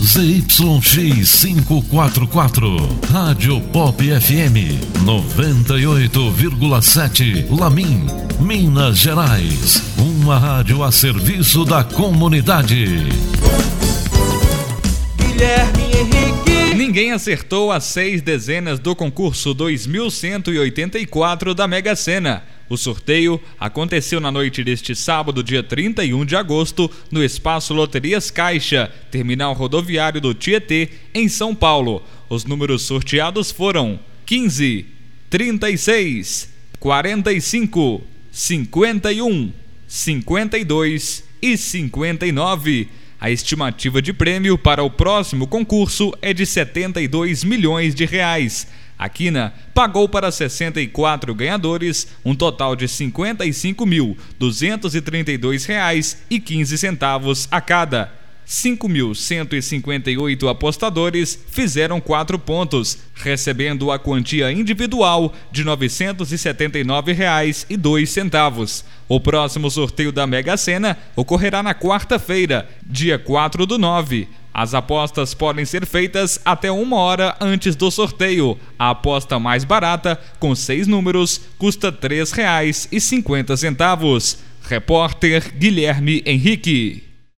ZYX544, Rádio Pop FM 98,7, Lamin, Minas Gerais. Uma rádio a serviço da comunidade. Guilherme Henrique. Ninguém acertou as 6 dezenas do concurso 2184 da Mega Sena. O sorteio aconteceu na noite deste sábado, dia 31 de agosto, no Espaço Loterias Caixa, terminal rodoviário do Tietê, em São Paulo. Os números sorteados foram 15, 36, 45, 51, 52 e 59. A estimativa de prêmio para o próximo concurso é de 72 milhões de reais. A Quina pagou para 64 ganhadores um total de R$ 55.232,15 a cada. 5.158 apostadores fizeram 4 pontos, recebendo a quantia individual de R$ 979,02. O próximo sorteio da Mega Sena ocorrerá na quarta-feira, dia 4/9. As apostas podem ser feitas até 1 hora antes do sorteio. A aposta mais barata, com 6 números, custa R$ 3,50. Repórter Guilherme Henrique.